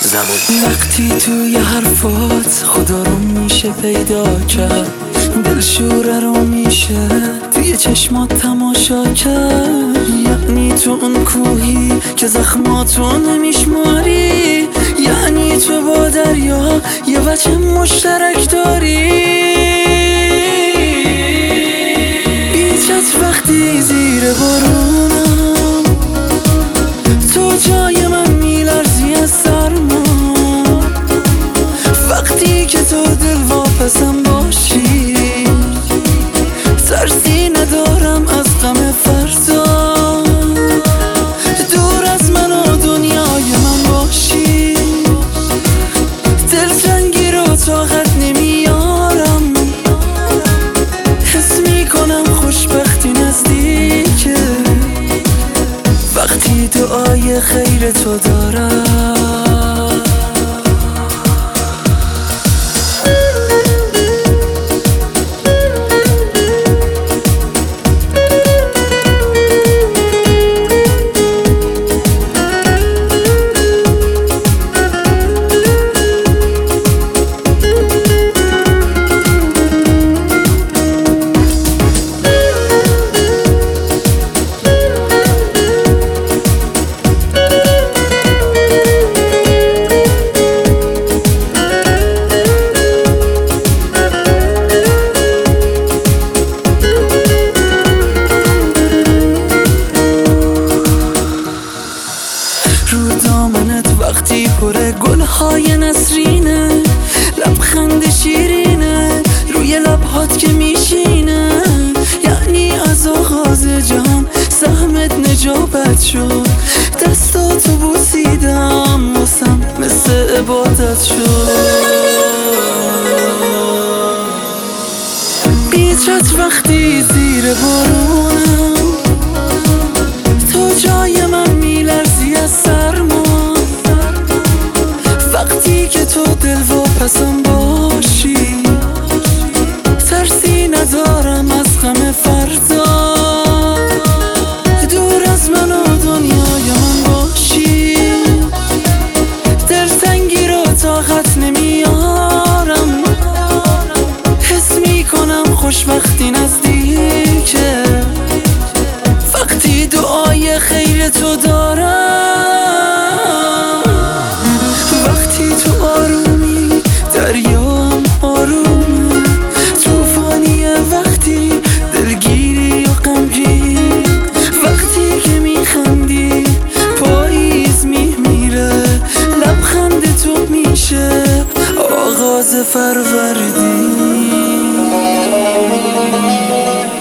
زمان. وقتی توی حرفات خدا رو میشه پیدا کرد، دلشوره رو میشه توی چشمات تماشا کرد. یعنی تو اون کوهی که زخماتو نمیشماری، یعنی تو با دریا یه وجه مشترک داری. بیچت وقتی زیر بارونم، تو جای من میلرزی از سرما. وقتی که تو دل واپسم باشی، ترسی ندارم از غم فردا. دور از من و دنیای من باشی، دلتنگی رو طاقت نمیارم. حس میکنم خوشبختی نزدیکه وقتی دعای خیر تو دارم. رو دامنت وقتی پره گلهای نسرینه، لبخند شیرینه روی لبهات که میشینه. یعنی از آغاز جهان سهمت نجابت شد، دستاتو بوسیدم واسم مثل عبادت شد. بیچت وقتی زیر بارونم، تو جای من میلرزی از سرما. وقتی که تو دل واپسم باشی، ترسی ندارم از غم فردا. دور از من و دنیای من باشی، دلتنگی رو طاقت نمیارم. حس میکنم خوشبختی نزدیکه وقتی دعای خیر تو دارم. وقتی تو آرومی دریام آرومه، توفانیه وقتی دلگیری و غمگین. وقتی که میخندی پاییز میمیره، لبخند تو میشه آغاز فروردین.